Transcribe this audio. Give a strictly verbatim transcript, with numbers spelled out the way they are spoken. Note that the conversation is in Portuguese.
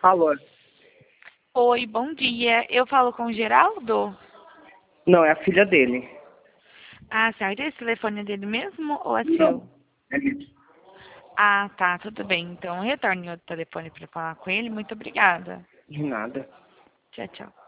Alô? Oi, bom dia. Eu falo com o Geraldo? Não, é a filha dele. Ah, certo. Esse telefone é dele mesmo ou é seu? Não. É isso. Ah, tá, tudo bem. Então, retorne o telefone para falar com ele. Muito obrigada. De nada. Tchau, tchau.